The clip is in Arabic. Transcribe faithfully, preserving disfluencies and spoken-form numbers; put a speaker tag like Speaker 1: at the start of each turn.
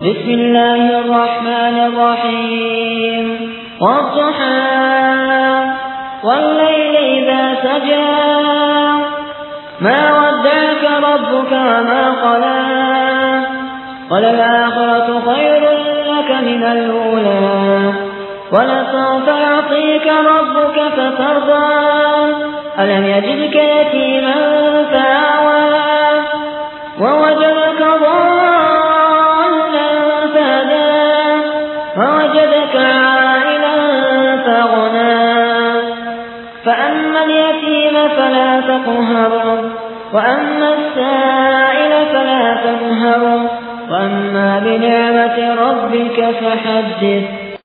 Speaker 1: بسم الله الرحمن الرحيم والضحى والليل إذا سجى ما ودعك ربك وما قلى وللآخرة خير لك من الأولى ولسوف يعطيك ربك فترضى ألم يجدك يتيما فآوى ووجدك ضالا فهدى ووجدك عائلا فأغنى فأما اليتيم فلا تقهر وأما السائل فلا تنهر وأما بنعمة ربك فحدث.